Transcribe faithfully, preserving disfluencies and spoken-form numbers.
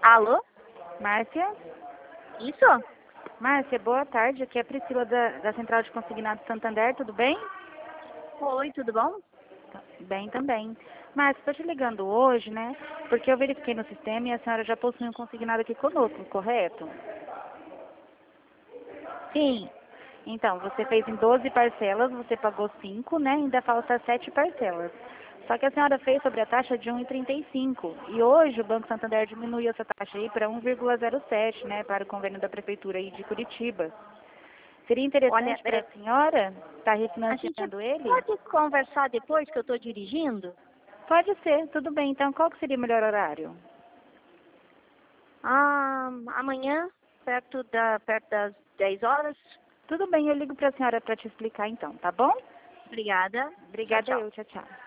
Alô? Márcia? Isso? Márcia, boa tarde. Aqui é a Priscila da, da Central de Consignado Santander, tudo bem? Oi, tudo bom? Bem também. Márcia, estou te ligando hoje, né? Porque eu verifiquei no sistema e a senhora já possui um consignado aqui conosco, correto? Sim. Então, você fez em doze parcelas, você pagou cinco, né? Ainda falta sete parcelas. Só que a senhora fez sobre a taxa de um vírgula trinta e cinco. E hoje o Banco Santander diminuiu essa taxa aí para um vírgula zero sete, né? Para o convênio da Prefeitura aí de Curitiba. Seria Olha, interessante para é, a senhora estar a gente refinanciando ele? pode conversar depois que eu estou dirigindo? Pode ser, tudo bem. Então, qual que seria o melhor horário? Ah, amanhã, perto, da, perto das dez horas. Tudo bem, eu ligo para a senhora para te explicar então, tá bom? Obrigada. Tchau, Obrigada tchau. eu, tchau, tchau.